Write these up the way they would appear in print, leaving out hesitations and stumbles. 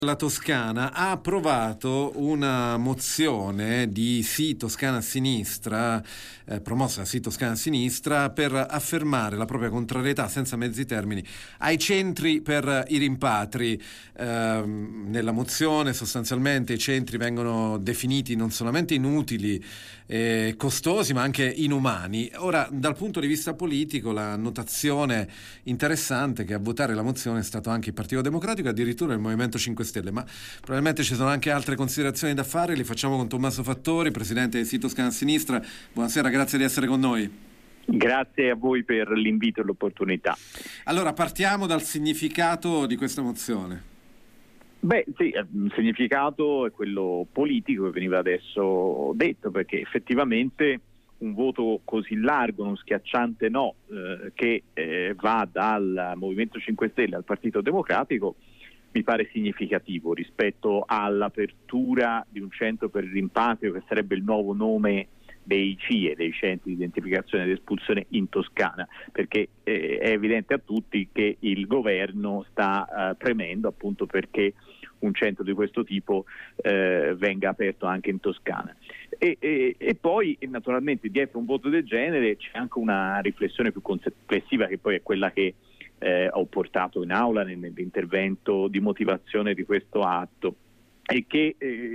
La Toscana ha approvato una mozione di Sì Toscana a Sinistra, promossa da Sì Toscana a Sinistra, per affermare la propria contrarietà senza mezzi termini ai centri per i rimpatri. Nella mozione sostanzialmente i centri vengono definiti non solamente inutili e costosi, ma anche inumani. Ora, dal punto di vista politico, la notazione interessante è che a votare la mozione è stato anche il Partito Democratico e addirittura il Movimento 5 Stelle, ma probabilmente ci sono anche altre considerazioni da fare. Li facciamo con Tommaso Fattori, presidente di Sì Toscana a Sinistra. Buonasera, grazie di essere con noi. Grazie a voi per l'invito e l'opportunità. Allora, partiamo dal significato di questa mozione. Beh, sì, il significato è quello politico che veniva adesso detto, perché effettivamente un voto così largo, uno schiacciante no, che va dal Movimento 5 Stelle al Partito Democratico, mi pare significativo rispetto all'apertura di un centro per il rimpatrio che sarebbe il nuovo nome dei CIE, dei centri di identificazione ed espulsione in Toscana, perché è evidente a tutti che il governo sta premendo appunto perché un centro di questo tipo venga aperto anche in Toscana. E poi naturalmente dietro un voto del genere c'è anche una riflessione più complessiva, che poi è quella che ho portato in aula nell'intervento di motivazione di questo atto, e che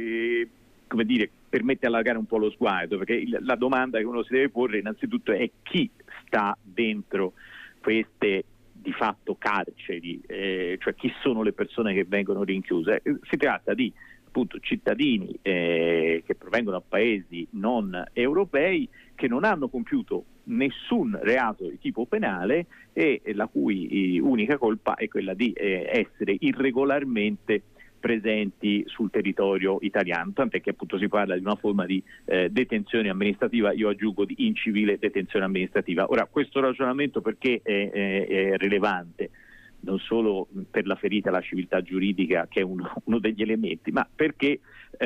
come dire, permette di allargare un po' lo sguardo, perché la domanda che uno si deve porre innanzitutto è chi sta dentro queste di fatto carceri, cioè chi sono le persone che vengono rinchiuse. Si tratta di appunto cittadini che provengono da paesi non europei, che non hanno compiuto nessun reato di tipo penale e la cui unica colpa è quella di essere irregolarmente presenti sul territorio italiano, tant'è che appunto si parla di una forma di detenzione amministrativa, io aggiungo di incivile detenzione amministrativa. Ora, questo ragionamento perché è rilevante? Non solo per la ferita alla civiltà giuridica, che è uno degli elementi, ma perché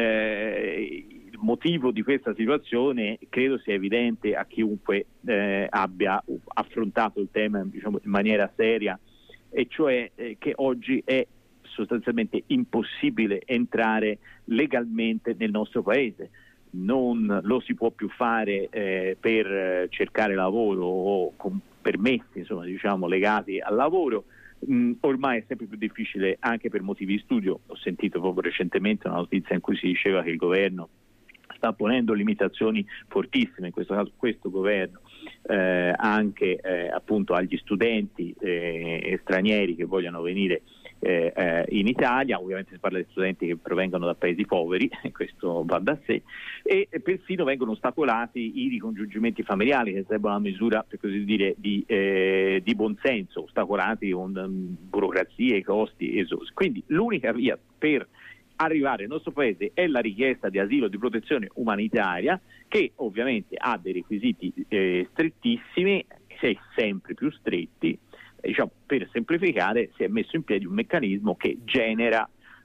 il motivo di questa situazione credo sia evidente a chiunque abbia affrontato il tema, diciamo, in maniera seria, e cioè che oggi è sostanzialmente impossibile entrare legalmente nel nostro paese. Non lo si può più fare per cercare lavoro o con permessi, insomma, diciamo, legati al lavoro. Ormai è sempre più difficile anche per motivi di studio. Ho sentito proprio recentemente una notizia in cui si diceva che il governo sta ponendo limitazioni fortissime, in questo caso questo governo, anche appunto agli studenti stranieri che vogliono venire in Italia. Ovviamente si parla di studenti che provengono da paesi poveri, questo va da sé, e persino vengono ostacolati i ricongiungimenti familiari, che sarebbe una misura, per così dire, di buonsenso, ostacolati con burocrazie, costi esosi. Quindi l'unica via per arrivare nel nostro paese è la richiesta di asilo, di protezione umanitaria, che ovviamente ha dei requisiti strettissimi, sempre più stretti. Diciamo, per semplificare, si è messo in piedi un meccanismo che genera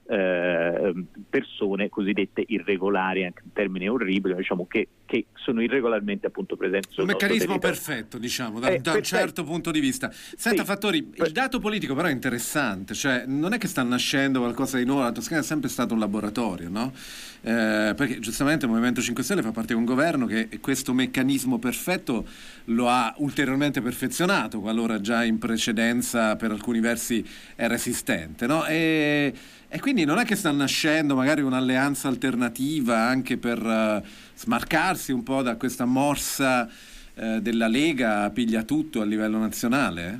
persone cosiddette irregolari, anche un termine orribile, diciamo, che sono irregolarmente appunto presenti sul nostro meccanismo territorio. Perfetto, diciamo, da un certo punto di vista. Senta, sì. Fattori, il dato politico però è interessante, cioè non è che sta nascendo qualcosa di nuovo, la Toscana è sempre stato un laboratorio, no? Perché giustamente il Movimento 5 Stelle fa parte di un governo che questo meccanismo perfetto lo ha ulteriormente perfezionato, qualora già in precedenza per alcuni versi era esistente, no? E quindi non è che sta nascendo magari un'alleanza alternativa anche per smarcarsi un po' da questa morsa della Lega piglia tutto a livello nazionale?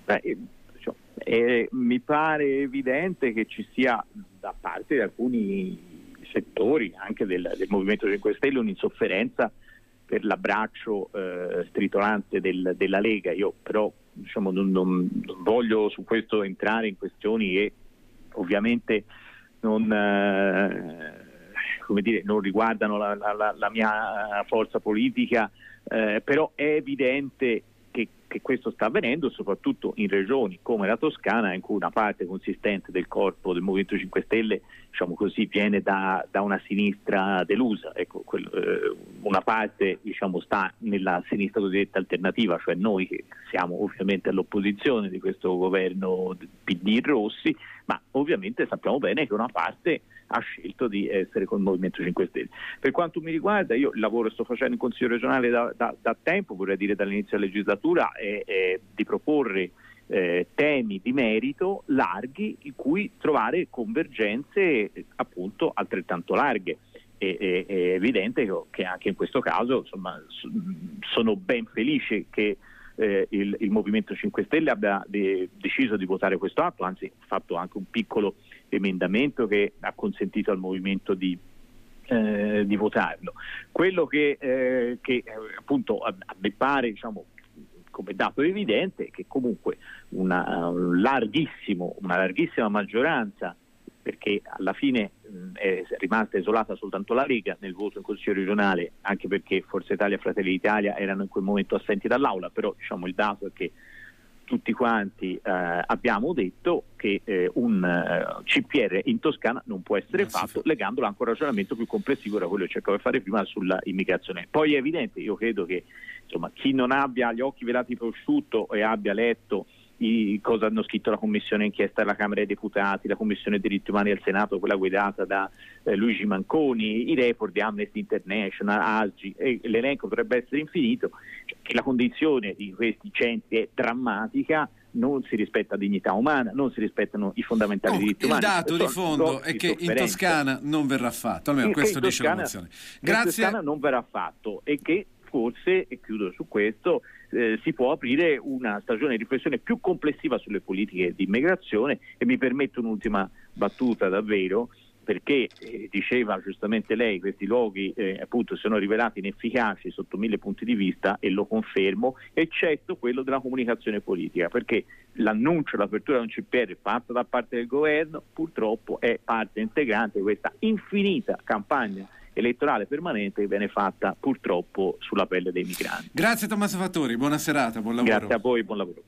Mi pare evidente che ci sia da parte di alcuni settori anche del Movimento 5 Stelle un'insofferenza per l'abbraccio stritolante della Lega. Io però, diciamo, non voglio su questo entrare in questioni che ovviamente non riguardano la mia forza politica, però è evidente che che questo sta avvenendo soprattutto in regioni come la Toscana, in cui una parte consistente del corpo del Movimento 5 Stelle, diciamo così, viene da una sinistra delusa. Ecco, una parte, diciamo, sta nella sinistra cosiddetta alternativa, cioè noi che siamo ovviamente all'opposizione di questo governo PD Rossi, ma ovviamente sappiamo bene che una parte ha scelto di essere con il Movimento 5 Stelle. Per quanto mi riguarda, io il lavoro che sto facendo in Consiglio regionale da tempo, vorrei dire dall'inizio della legislatura, è di proporre temi di merito larghi in cui trovare convergenze appunto altrettanto larghe. È evidente che anche in questo caso, insomma, sono ben felice che il Movimento 5 Stelle abbia deciso di votare questo atto, anzi ha fatto anche un piccolo emendamento che ha consentito al Movimento di votarlo. Quello che appunto a me pare, diciamo, come dato evidente, è che comunque una larghissima maggioranza, perché alla fine è rimasta isolata soltanto la Lega nel voto in Consiglio regionale, anche perché Forza Italia e Fratelli d'Italia erano in quel momento assenti dall'aula, però diciamo il dato è che tutti quanti abbiamo detto che un CPR in Toscana non può essere fatto, legandolo anche a un ragionamento più complessivo da quello che cercavo di fare prima sulla immigrazione. Poi è evidente, io credo che insomma chi non abbia gli occhi velati prosciutto e abbia letto cosa hanno scritto la commissione inchiesta della Camera dei Deputati, la commissione diritti umani del Senato, quella guidata da Luigi Manconi, i report di Amnesty International, ASGI, e l'elenco potrebbe essere infinito, che la condizione di questi centri è drammatica, non si rispetta la dignità umana, non si rispettano i fondamentali diritti umani. Il dato di fondo è che in Toscana non verrà fatto, almeno questo dice la mozione. Grazie. In Toscana non verrà fatto, e che forse, e chiudo su questo, si può aprire una stagione di riflessione più complessiva sulle politiche di immigrazione. E mi permetto un'ultima battuta davvero, perché diceva giustamente lei, questi luoghi appunto sono rivelati inefficaci sotto 1000 punti di vista, e lo confermo, eccetto quello della comunicazione politica, perché l'annuncio dell'apertura di un CPR fatta da parte del governo purtroppo è parte integrante di questa infinita campagna elettorale permanente che viene fatta purtroppo sulla pelle dei migranti. Grazie Tommaso Fattori, buona serata, buon lavoro. Grazie a voi, buon lavoro.